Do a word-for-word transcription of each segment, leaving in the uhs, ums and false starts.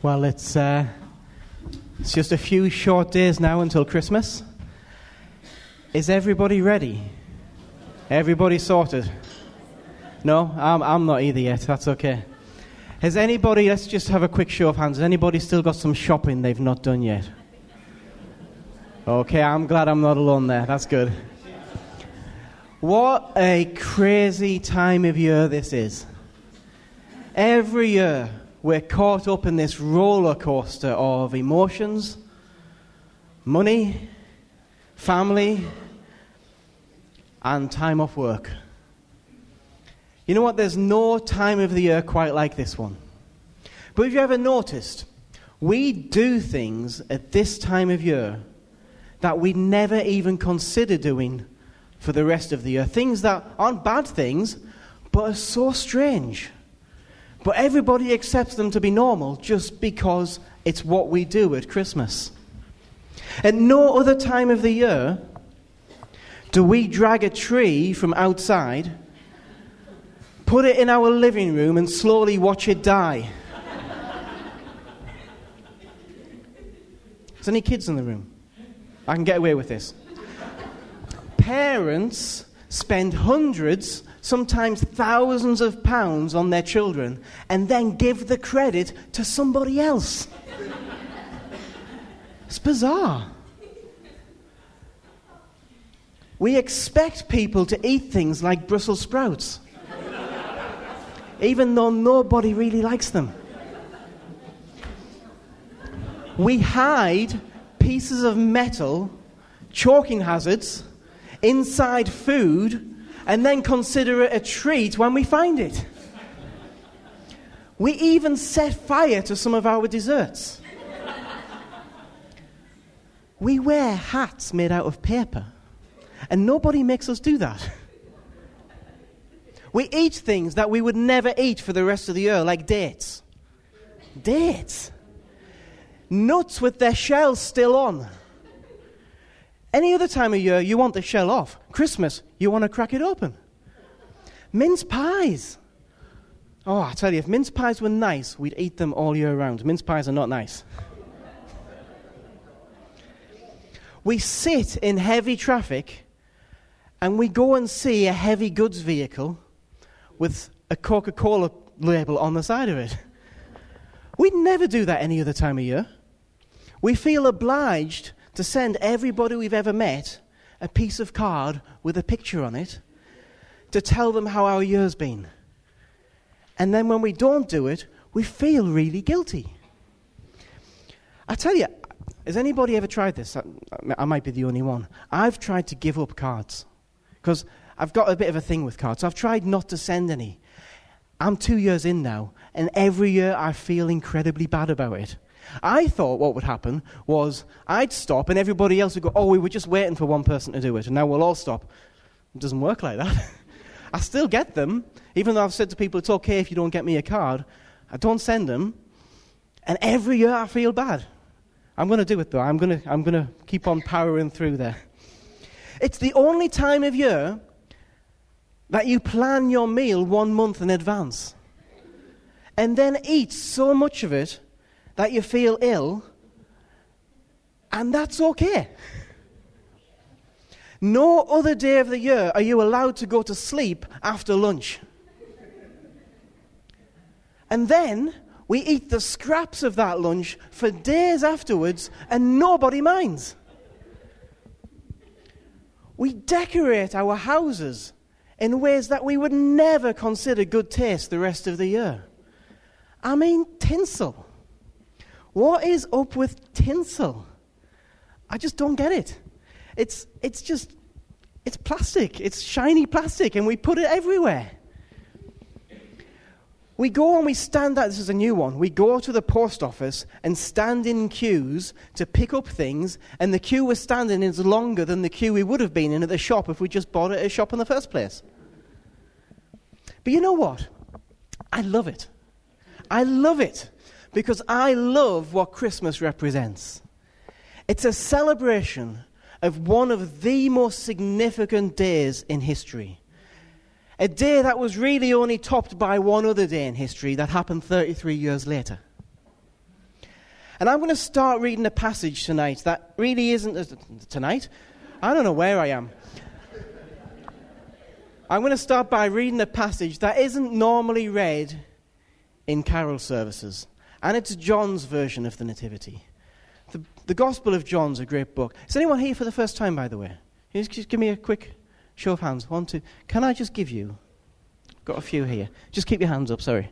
Well, it's uh, it's just a few short days now until Christmas. Is everybody ready? Everybody sorted? No, I'm I'm not either yet. That's okay. Has anybody? Let's just have a quick show of hands. Has anybody still got some shopping they've not done yet? Okay, I'm glad I'm not alone there. That's good. What a crazy time of year this is. Every year we're caught up in this roller coaster of emotions, money, family, and time off work. You know what? There's no time of the year quite like this one. But have you ever noticed, we do things at this time of year that we never even consider doing for the rest of the year. Things that aren't bad things, but are so strange. But everybody accepts them to be normal just because it's what we do at Christmas. At no other time of the year do we drag a tree from outside, put it in our living room, and slowly watch it die. Is there any kids in the room? I can get away with this. Parents spend hundreds, sometimes thousands of pounds on their children and then give the credit to somebody else. It's bizarre. We expect people to eat things like Brussels sprouts, even though nobody really likes them. We hide pieces of metal, choking hazards, inside food, and then consider it a treat when we find it. We even set fire to some of our desserts. We wear hats made out of paper, and nobody makes us do that. We eat things that we would never eat for the rest of the year, like dates. Dates. Nuts with their shells still on. Any other time of year, you want the shell off. Christmas, you want to crack it open. Mince pies. Oh, I tell you, if mince pies were nice, we'd eat them all year round. Mince pies are not nice. We sit in heavy traffic, and we go and see a heavy goods vehicle with a Coca-Cola label on the side of it. We'd never do that any other time of year. We feel obliged to send everybody we've ever met a piece of card with a picture on it to tell them how our year's been. And then when we don't do it, we feel really guilty. I tell you, has anybody ever tried this? I, I might be the only one. I've tried to give up cards because I've got a bit of a thing with cards. I've tried not to send any. I'm two years in now, and every year I feel incredibly bad about it. I thought what would happen was I'd stop and everybody else would go, oh, we were just waiting for one person to do it, and now we'll all stop. It doesn't work like that. I still get them, even though I've said to people, it's okay if you don't get me a card. I don't send them, and every year I feel bad. I'm going to do it, though. I'm going to I'm going to keep on powering through there. It's the only time of year that you plan your meal one month in advance and then eat so much of it that you feel ill, and that's okay. No other day of the year are you allowed to go to sleep after lunch. And then we eat the scraps of that lunch for days afterwards, and nobody minds. We decorate our houses in ways that we would never consider good taste the rest of the year. I mean, tinsel. What is up with tinsel? I just don't get it. It's it's just, it's plastic. It's shiny plastic, and we put it everywhere. We go and we stand out, this is a new one, we go to the post office and stand in queues to pick up things, and the queue we're standing in is longer than the queue we would have been in at the shop if we just bought it at a shop in the first place. But you know what? I love it. I love it. Because I love what Christmas represents. It's a celebration of one of the most significant days in history. A day that was really only topped by one other day in history that happened thirty-three years later. And I'm going to start reading a passage tonight that really isn't... Uh, tonight? I don't know where I am. I'm going to start by reading a passage that isn't normally read in carol services. And it's John's version of the Nativity. The, the Gospel of John's a great book. Is anyone here for the first time, by the way? Just, just give me a quick show of hands. One, two. Can I just give you... Got a few here. Just keep your hands up, sorry.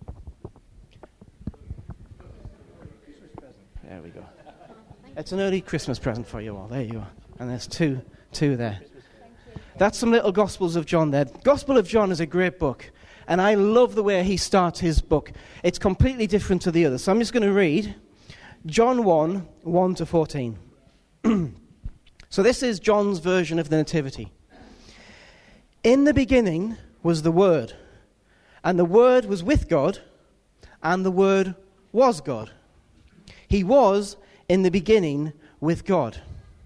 There we go. It's an early Christmas present for you all. There you go. And there's two, two there. That's some little Gospels of John there. Gospel of John is a great book. And I love the way he starts his book. It's completely different to the others. So I'm just going to read John one, one to fourteen. So this is John's version of the Nativity. In the beginning was the Word, and the Word was with God, and the Word was God. He was in the beginning with God.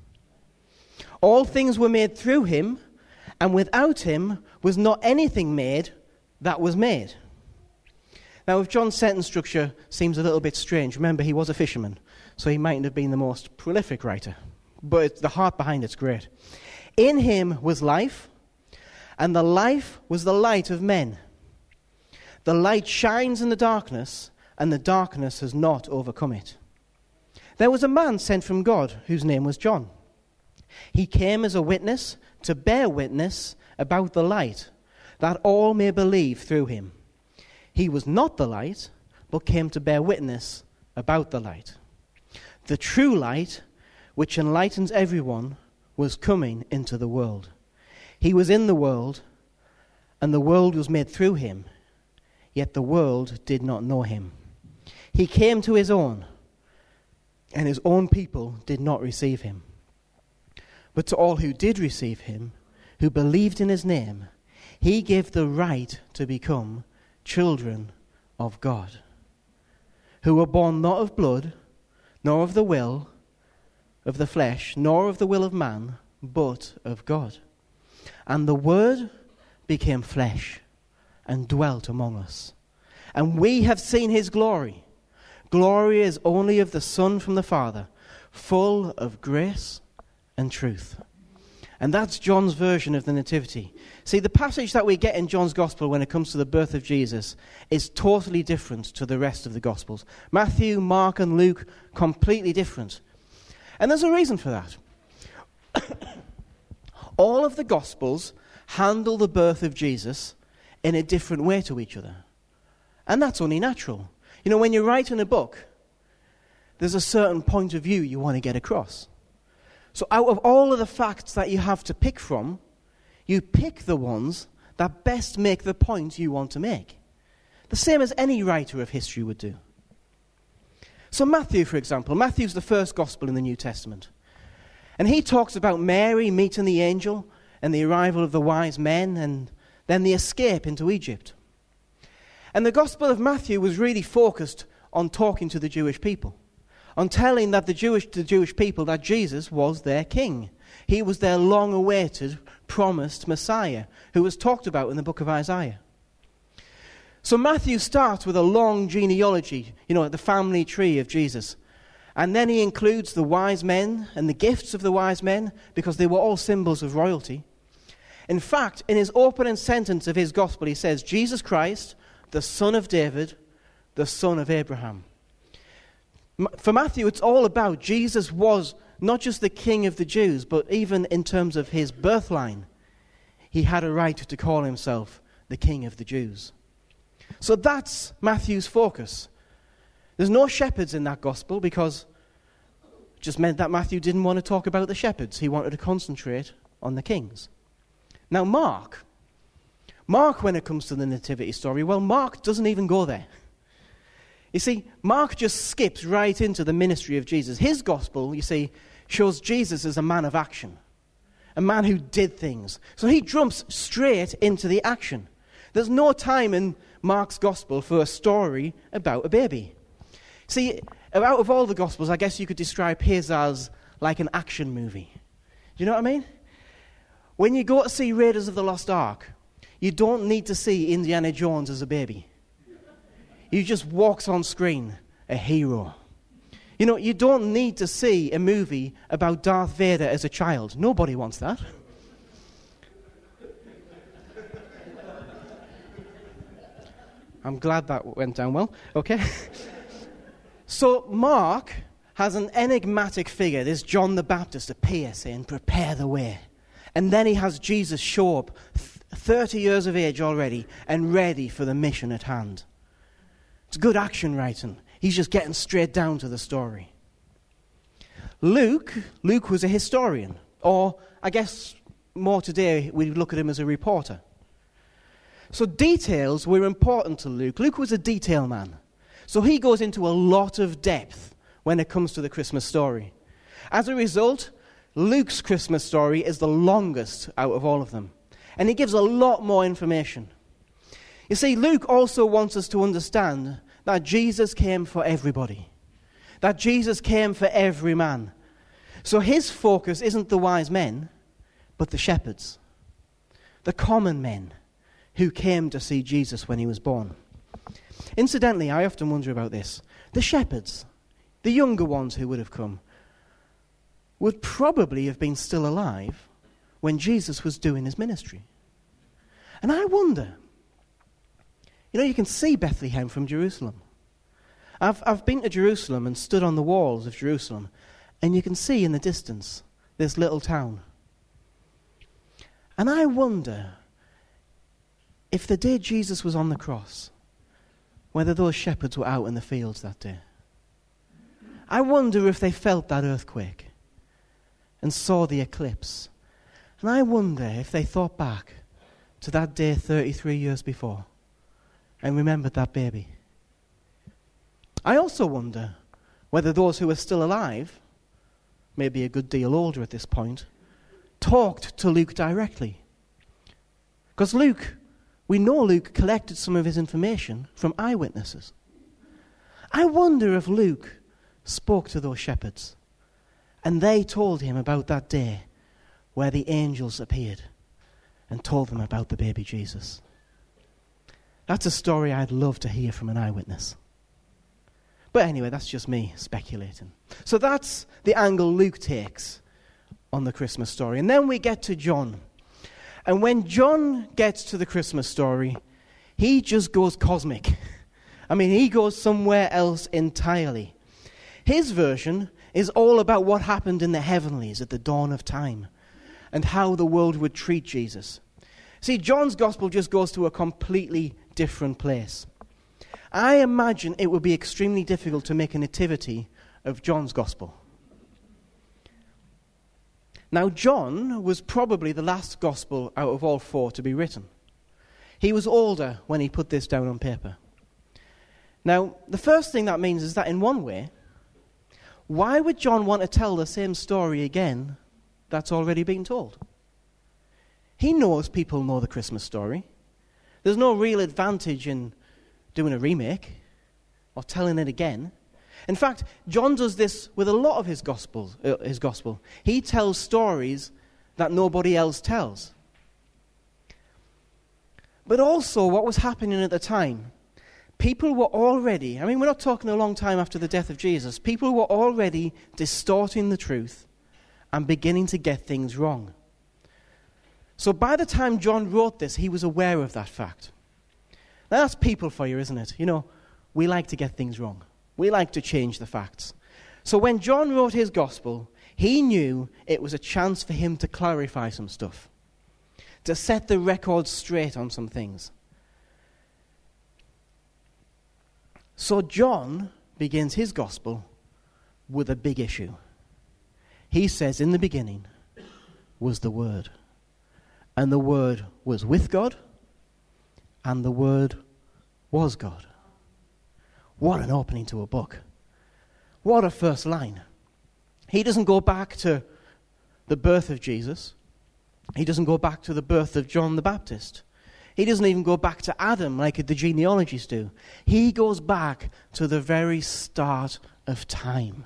All things were made through him, and without him was not anything made that was made. Now, if John's sentence structure seems a little bit strange, remember he was a fisherman, so he mightn't have been the most prolific writer. But it's, the heart behind it's great. In him was life, and the life was the light of men. The light shines in the darkness, and the darkness has not overcome it. There was a man sent from God whose name was John. He came as a witness to bear witness about the light, that all may believe through him. He was not the light, but came to bear witness about the light. The true light, which enlightens everyone, was coming into the world. He was in the world, and the world was made through him, yet the world did not know him. He came to his own, and his own people did not receive him. But to all who did receive him, who believed in his name, he gave the right to become children of God, who were born not of blood, nor of the will of the flesh, nor of the will of man, but of God. And the Word became flesh and dwelt among us. And we have seen his glory. Glory is only of the Son from the Father, full of grace and truth. And that's John's version of the Nativity. See, the passage that we get in John's Gospel when it comes to the birth of Jesus is totally different to the rest of the Gospels. Matthew, Mark, and Luke, completely different. And there's a reason for that. All of the Gospels handle the birth of Jesus in a different way to each other. And that's only natural. You know, when you're writing a book, there's a certain point of view you want to get across. So out of all of the facts that you have to pick from, you pick the ones that best make the point you want to make. The same as any writer of history would do. So Matthew, for example, Matthew's the first gospel in the New Testament. And he talks about Mary meeting the angel and the arrival of the wise men and then the escape into Egypt. And the Gospel of Matthew was really focused on talking to the Jewish people, on telling that the Jewish, the Jewish people that Jesus was their king. He was their long-awaited, promised Messiah, who was talked about in the book of Isaiah. So Matthew starts with a long genealogy, you know, the family tree of Jesus. And then he includes the wise men and the gifts of the wise men, because they were all symbols of royalty. In fact, in his opening sentence of his gospel, he says, Jesus Christ, the son of David, the son of Abraham. For Matthew, it's all about Jesus was not just the king of the Jews, but even in terms of his birth line, he had a right to call himself the king of the Jews. So that's Matthew's focus. There's no shepherds in that gospel because it just meant that Matthew didn't want to talk about the shepherds. He wanted to concentrate on the kings. Now Mark, Mark when it comes to the nativity story, well, Mark doesn't even go there. You see, Mark just skips right into the ministry of Jesus. His gospel, you see, shows Jesus as a man of action, a man who did things. So he jumps straight into the action. There's no time in Mark's gospel for a story about a baby. See, out of all the gospels, I guess you could describe his as like an action movie. Do you know what I mean? When you go to see Raiders of the Lost Ark, you don't need to see Indiana Jones as a baby. He just walks on screen, a hero. You You know, you don't need to see a movie about Darth Vader as a child. Nobody wants that. I'm glad that went down well. Okay. So Mark has an enigmatic figure, this John the Baptist, appear saying, prepare the way. And then he has Jesus show up, thirty years of age already, and ready for the mission at hand. It's good action writing. He's just getting straight down to the story. Luke, Luke was a historian, or I guess more today we look at him as a reporter. So details were important to Luke. Luke was a detail man. So he goes into a lot of depth when it comes to the Christmas story. As a result, Luke's Christmas story is the longest out of all of them. And he gives a lot more information. You see, Luke also wants us to understand that Jesus came for everybody. That Jesus came for every man. So his focus isn't the wise men, but the shepherds. The common men who came to see Jesus when he was born. Incidentally, I often wonder about this. The shepherds, the younger ones who would have come, would probably have been still alive when Jesus was doing his ministry. And I wonder, you know, you can see Bethlehem from Jerusalem. I've, I've been to Jerusalem and stood on the walls of Jerusalem, and you can see in the distance this little town. And I wonder if the day Jesus was on the cross, whether those shepherds were out in the fields that day. I wonder if they felt that earthquake and saw the eclipse. And I wonder if they thought back to that day thirty-three years before and remembered that baby. I also wonder whether those who were still alive, maybe a good deal older at this point, talked to Luke directly. Because Luke, we know Luke collected some of his information from eyewitnesses. I wonder if Luke spoke to those shepherds and they told him about that day where the angels appeared and told them about the baby Jesus. That's a story I'd love to hear from an eyewitness. But anyway, that's just me speculating. So that's the angle Luke takes on the Christmas story. And then we get to John. And when John gets to the Christmas story, he just goes cosmic. I mean, he goes somewhere else entirely. His version is all about what happened in the heavenlies at the dawn of time and how the world would treat Jesus. See, John's gospel just goes to a completely different place. I imagine it would be extremely difficult to make a nativity of John's gospel. Now, John was probably the last gospel out of all four to be written. He was older when he put this down on paper. Now, the first thing that means is that in one way, why would John want to tell the same story again that's already been told? He knows people know the Christmas story. There's no real advantage in doing a remake or telling it again. In fact, John does this with a lot of his gospel. Uh, his gospel. He tells stories that nobody else tells. But also, what was happening at the time, people were already, I mean, we're not talking a long time after the death of Jesus, people were already distorting the truth and beginning to get things wrong. So by the time John wrote this, he was aware of that fact. Now, that's people for you, isn't it? You know, we like to get things wrong. We like to change the facts. So when John wrote his gospel, he knew it was a chance for him to clarify some stuff, to set the record straight on some things. So John begins his gospel with a big issue. He says, in the beginning was the Word, and the Word was with God, and the Word was God. What an opening to a book. What a first line. He doesn't go back to the birth of Jesus. He doesn't go back to the birth of John the Baptist. He doesn't even go back to Adam like the genealogies do. He goes back to the very start of time.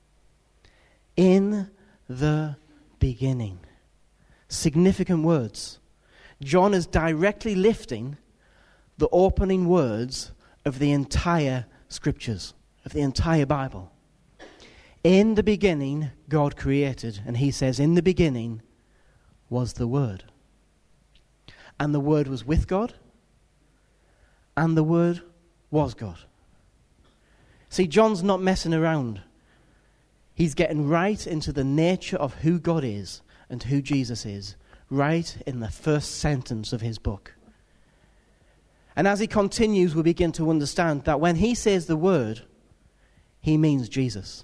In the beginning. Significant words. John is directly lifting the opening words of the entire Scriptures, of the entire Bible. In the beginning, God created. And he says, in the beginning was the Word. And the Word was with God. And the Word was God. See, John's not messing around. He's getting right into the nature of who God is and who Jesus is, right in the first sentence of his book. And as he continues, we begin to understand that when he says the Word, he means Jesus.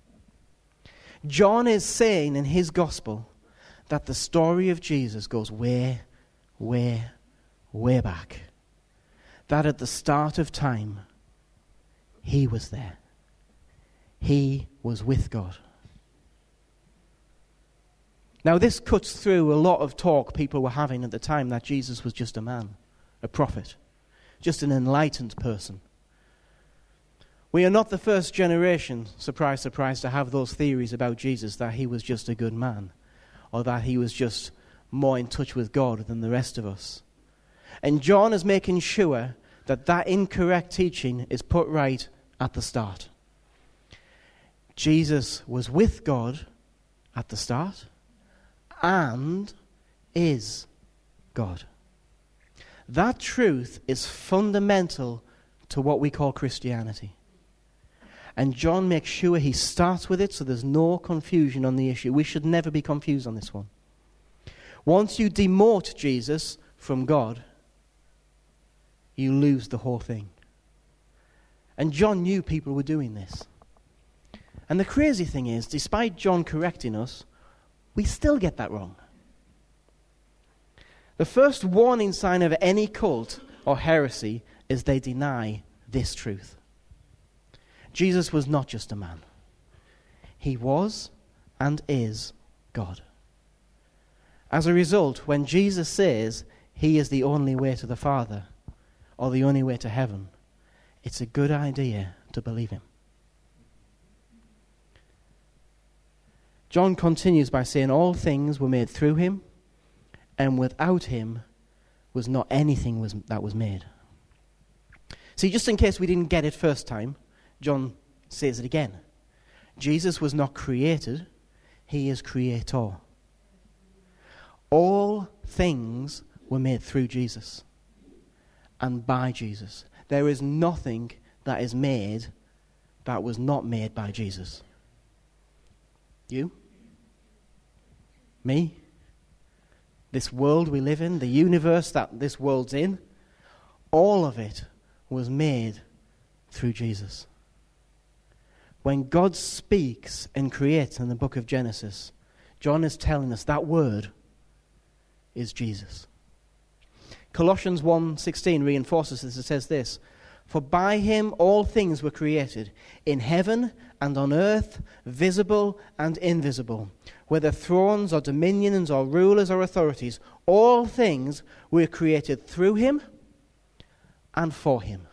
John is saying in his gospel that the story of Jesus goes way, way, way back. That at the start of time, he was there. He was with God. Now this cuts through a lot of talk people were having at the time that Jesus was just a man, a prophet, just an enlightened person. We are not the first generation, surprise, surprise, to have those theories about Jesus, that he was just a good man, or that he was just more in touch with God than the rest of us. And John is making sure that that incorrect teaching is put right at the start. Jesus was with God at the start and is God. That truth is fundamental to what we call Christianity. And John makes sure he starts with it so there's no confusion on the issue. We should never be confused on this one. Once you demote Jesus from God, you lose the whole thing. And John knew people were doing this. And the crazy thing is, despite John correcting us, we still get that wrong. The first warning sign of any cult or heresy is they deny this truth. Jesus was not just a man. He was and is God. As a result, when Jesus says he is the only way to the Father, or the only way to heaven, it's a good idea to believe him. John continues by saying all things were made through him, and without him was not anything was, that was made. See, just in case we didn't get it first time, John says it again. Jesus was not created, he is creator. All things were made through Jesus and by Jesus. There is nothing that is made that was not made by Jesus. You? Me? This world we live in, the universe that this world's in, all of it was made through Jesus. When God speaks and creates in the book of Genesis, John is telling us that word is Jesus. Colossians one sixteen reinforces this. It says this, "For by him all things were created, in heaven and on earth, visible and invisible, whether thrones or dominions or rulers or authorities, all things were created through him and for him."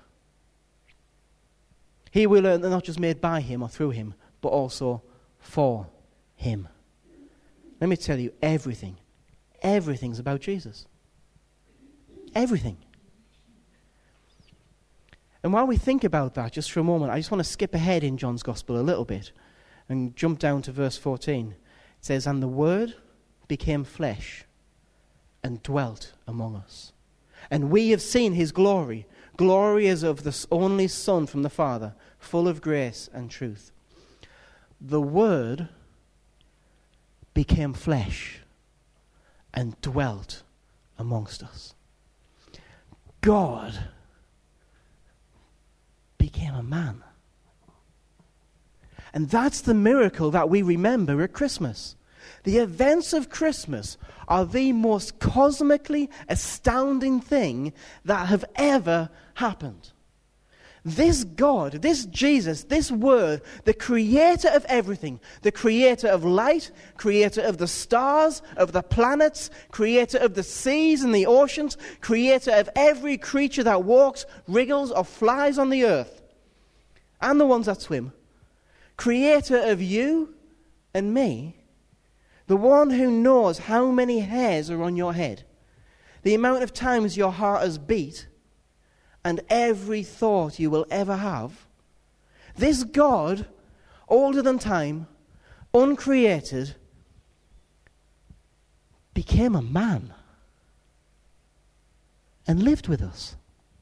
Here we learn they're not just made by him or through him, but also for him. Let me tell you, everything, everything's about Jesus. Everything. And while we think about that, just for a moment, I just want to skip ahead in John's Gospel a little bit and jump down to verse fourteen. It says, "And the Word became flesh and dwelt among us. And we have seen his glory. Glory as of the only Son from the Father, full of grace and truth." The Word became flesh and dwelt amongst us. God became a man. And that's the miracle that we remember at Christmas. The events of Christmas are the most cosmically astounding thing that have ever happened. This God, this Jesus, this Word, the creator of everything, the creator of light, creator of the stars, of the planets, creator of the seas and the oceans, creator of every creature that walks, wriggles, or flies on the earth, and the ones that swim, creator of you and me, the one who knows how many hairs are on your head, the amount of times your heart has beat, and every thought you will ever have. This God older than time, uncreated, became a man and lived with us.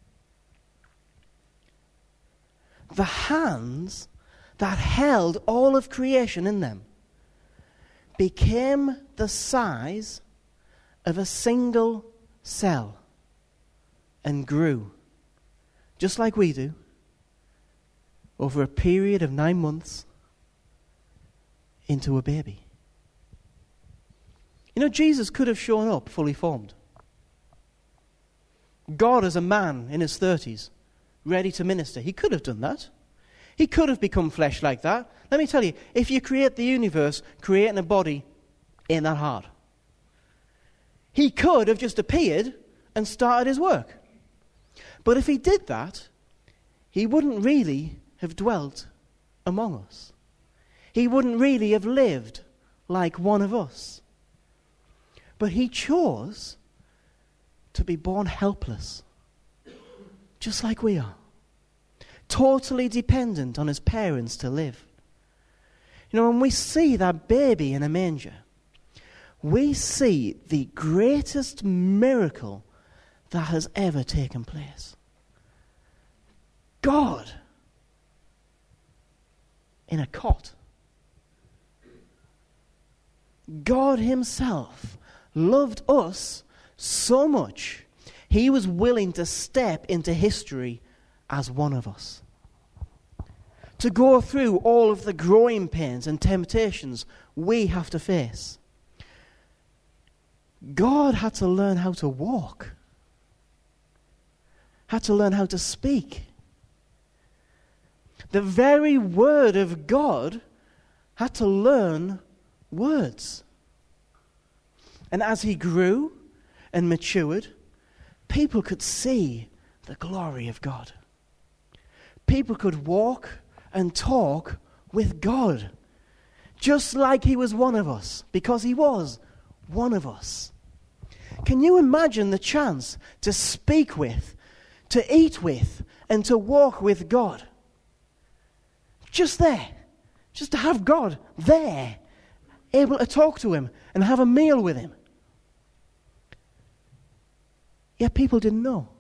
The hands that held all of creation in them became the size of a single cell and grew, just like we do, over a period of nine months into a baby. You know, Jesus could have shown up fully formed. God as a man in his thirties, ready to minister. He could have done that. He could have become flesh like that. Let me tell you, if you create the universe, creating a body ain't that hard. He could have just appeared and started his work. But if he did that, he wouldn't really have dwelt among us. He wouldn't really have lived like one of us. But he chose to be born helpless, just like we are. Totally dependent on his parents to live. You know, when we see that baby in a manger, we see the greatest miracle that has ever taken place. God in a cot. God himself loved us so much, he was willing to step into history as one of us. To go through all of the growing pains and temptations we have to face. God had to learn how to walk. Had to learn how to speak. The very word of God had to learn words. And as he grew and matured, people could see the glory of God. People could walk and talk with God, just like he was one of us, because he was one of us. Can you imagine the chance to speak with, to eat with, and to walk with God? Just there. Just to have God there, able to talk to him and have a meal with him. Yet people didn't know.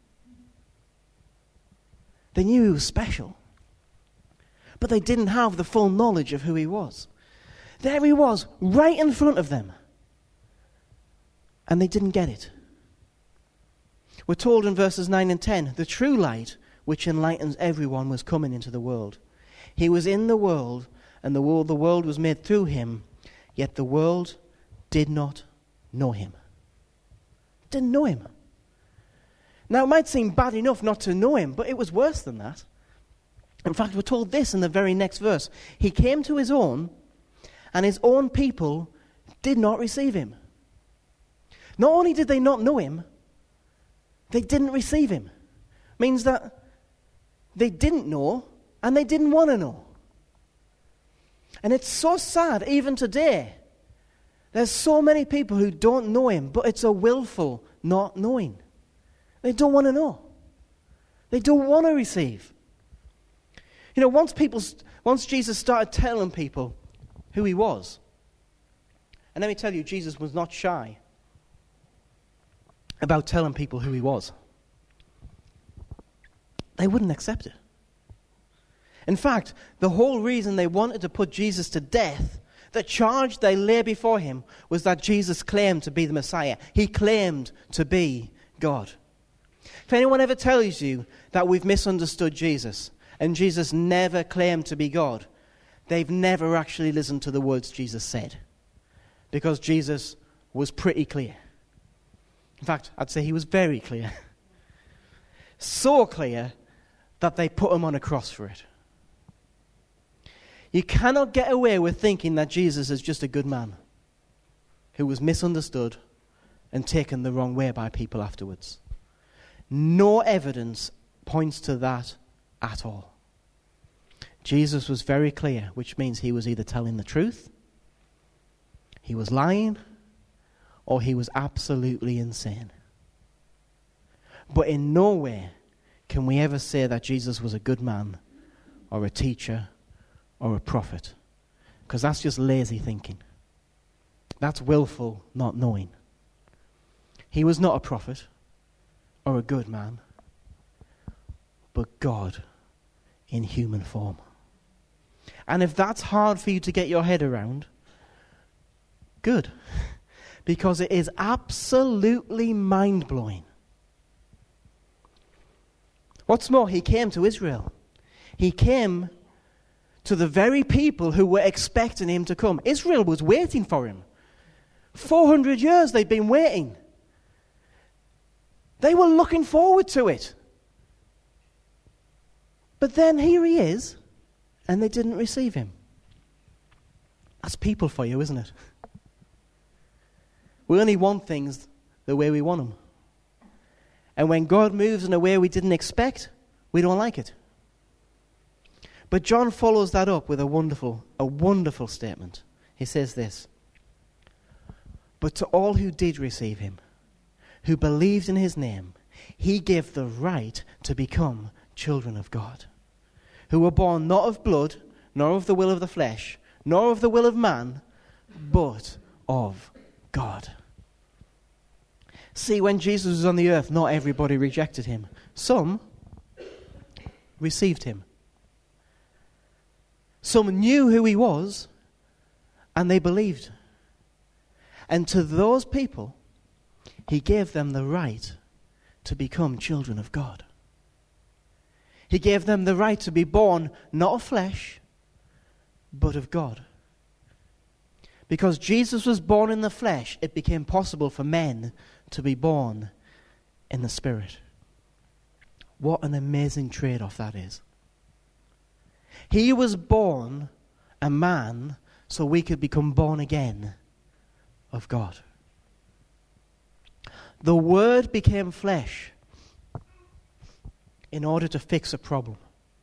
They knew he was special, but they didn't have the full knowledge of who he was. There he was, right in front of them, and they didn't get it. We're told in verses nine and ten, the true light, which enlightens everyone, was coming into the world. He was in the world, and the world, the world was made through him, yet the world did not know him. Didn't know him. Now, it might seem bad enough not to know him, but it was worse than that. In fact, we're told this in the very next verse. He came to his own, and his own people did not receive him. Not only did they not know him, they didn't receive him. Means that they didn't know, and they didn't want to know. And it's so sad, even today. There's so many people who don't know him, but it's a willful not knowing. They don't want to know. They don't want to receive. You know, once people, once Jesus started telling people who he was, and let me tell you, Jesus was not shy about telling people who he was. They wouldn't accept it. In fact, the whole reason they wanted to put Jesus to death, the charge they lay before him, was that Jesus claimed to be the Messiah. He claimed to be God. If anyone ever tells you that we've misunderstood Jesus, and Jesus never claimed to be God, they've never actually listened to the words Jesus said. Because Jesus was pretty clear. In fact, I'd say he was very clear. So clear that they put him on a cross for it. You cannot get away with thinking that Jesus is just a good man who was misunderstood and taken the wrong way by people afterwards. No evidence points to that at all. Jesus was very clear, which means he was either telling the truth, he was lying, or he was absolutely insane. But in no way can we ever say that Jesus was a good man or a teacher or a prophet. Because that's just lazy thinking. That's willful not knowing. He was not a prophet or a good man, but God in human form. And if that's hard for you to get your head around, good. Because it is absolutely mind-blowing. What's more, he came to Israel. He came to the very people who were expecting him to come. Israel was waiting for him. four hundred years they'd been waiting. They were looking forward to it. But then here he is, and they didn't receive him. That's people for you, isn't it? We only want things the way we want them. And when God moves in a way we didn't expect, we don't like it. But John follows that up with a wonderful, a wonderful statement. He says this: "But to all who did receive him, who believed in his name, he gave the right to become children of God, who were born not of blood, nor of the will of the flesh, nor of the will of man, but of God." See, when Jesus was on the earth, not everybody rejected him. Some received him. Some knew who he was, and they believed. And to those people, he gave them the right to become children of God. He gave them the right to be born not of flesh, but of God. Because Jesus was born in the flesh, it became possible for men to be born in the Spirit. What an amazing trade-off that is. He was born a man so we could become born again of God. The Word became flesh in order to fix a problem.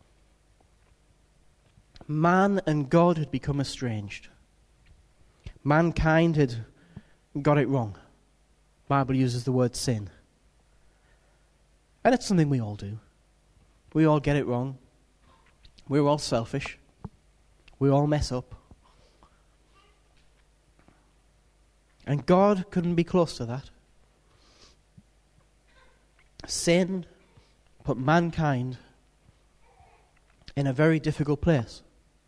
Man and God had become estranged. Mankind had got it wrong. The Bible uses the word sin. And it's something we all do. We all get it wrong. We're all selfish. We all mess up. And God couldn't be close to that. Sin put mankind in a very difficult place.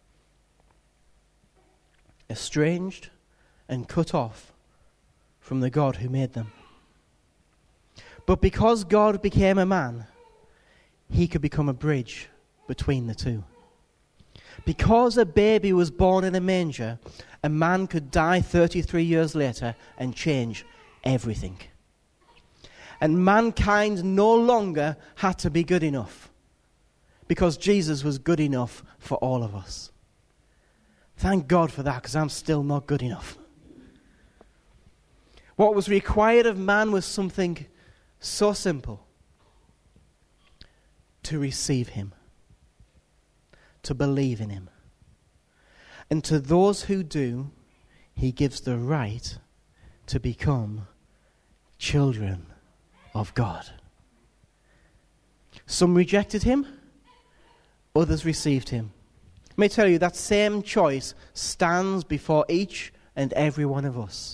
Estranged and cut off from the God who made them. But because God became a man, he could become a bridge between the two. Because a baby was born in a manger, a man could die thirty-three years later and change everything. And mankind no longer had to be good enough, because Jesus was good enough for all of us. Thank God for that, because I'm still not good enough. What was required of man was something so simple: to receive him, to believe in him. And to those who do, he gives the right to become children of God. Some rejected him, others received him. Let me tell you, that same choice stands before each and every one of us.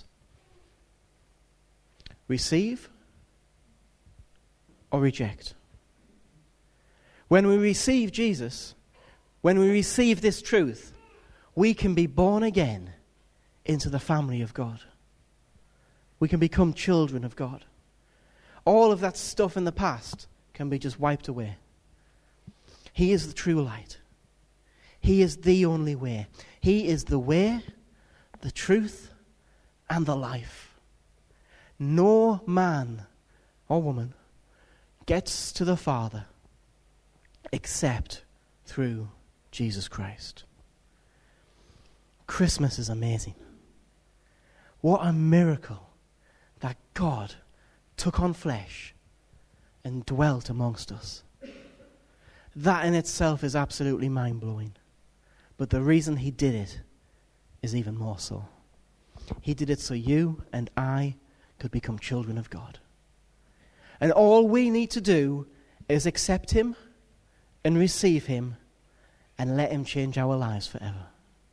Receive or reject. When we receive Jesus, when we receive this truth, we can be born again into the family of God. We can become children of God. All of that stuff in the past can be just wiped away. He is the true light. He is the only way. He is the way, the truth, and the life. No man or woman gets to the Father except through Jesus Christ. Christmas is amazing. What a miracle that God took on flesh and dwelt amongst us. That in itself is absolutely mind-blowing. But the reason he did it is even more so. He did it so you and I could become children of God. And all we need to do is accept him and receive him and let him change our lives forever.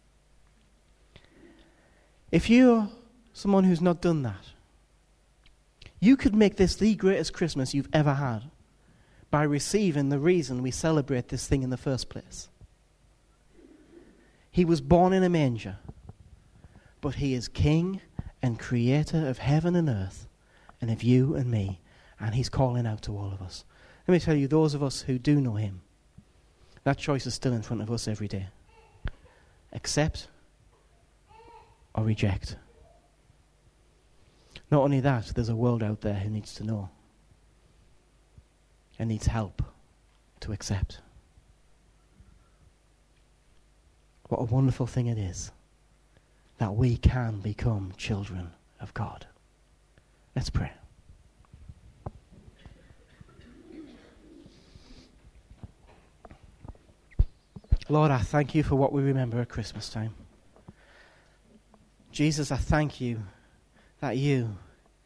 If you're someone who's not done that, you could make this the greatest Christmas you've ever had by receiving the reason we celebrate this thing in the first place. He was born in a manger, but he is King and creator of heaven and earth and of you and me, and he's calling out to all of us. Let me tell you, those of us who do know him, that choice is still in front of us every day. Accept or reject. Not only that, there's a world out there who needs to know and needs help to accept. What a wonderful thing it is that we can become children of God. Let's pray. Lord, I thank you for what we remember at Christmas time. Jesus, I thank you that you,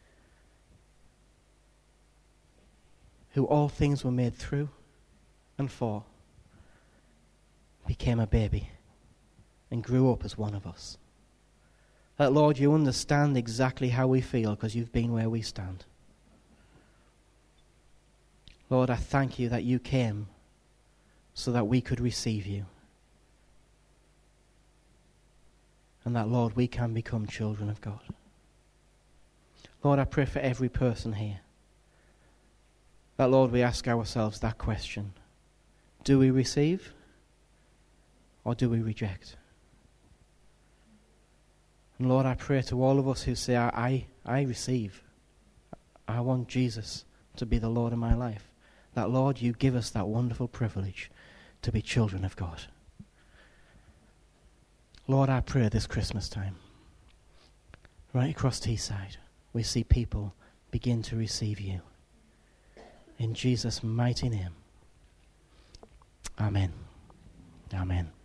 who all things were made through and for, became a baby and grew up as one of us. That, Lord, you understand exactly how we feel because you've been where we stand. Lord, I thank you that you came so that we could receive you. And that, Lord, we can become children of God. Lord, I pray for every person here. That, Lord, we ask ourselves that question. Do we receive or do we reject? And Lord, I pray to all of us who say, I, I, I receive. I want Jesus to be the Lord of my life. That, Lord, you give us that wonderful privilege to be children of God. Lord, I pray this Christmas time, right across Teesside, we see people begin to receive you. In Jesus' mighty name. Amen. Amen.